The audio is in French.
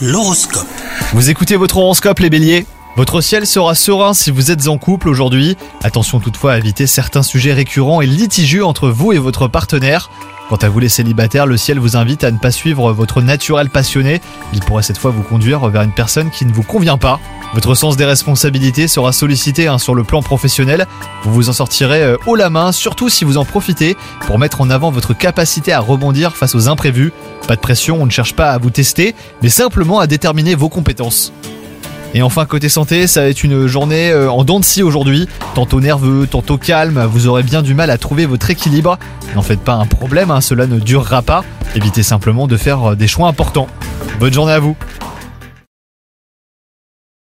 L'horoscope. Vous écoutez votre horoscope les béliers ? Votre ciel sera serein si vous êtes en couple aujourd'hui. Attention toutefois à éviter certains sujets récurrents et litigieux entre vous et votre partenaire. Quant à vous les célibataires, le ciel vous invite à ne pas suivre votre naturel passionné. Il pourrait cette fois vous conduire vers une personne qui ne vous convient pas. Votre sens des responsabilités sera sollicité sur le plan professionnel. Vous vous en sortirez haut la main, surtout si vous en profitez pour mettre en avant votre capacité à rebondir face aux imprévus. Pas de pression, on ne cherche pas à vous tester, mais simplement à déterminer vos compétences. Et enfin côté santé, ça va être une journée en dents de scie aujourd'hui, tantôt nerveux, tantôt calme, vous aurez bien du mal à trouver votre équilibre. N'en faites pas un problème, cela ne durera pas, évitez simplement de faire des choix importants. Bonne journée à vous.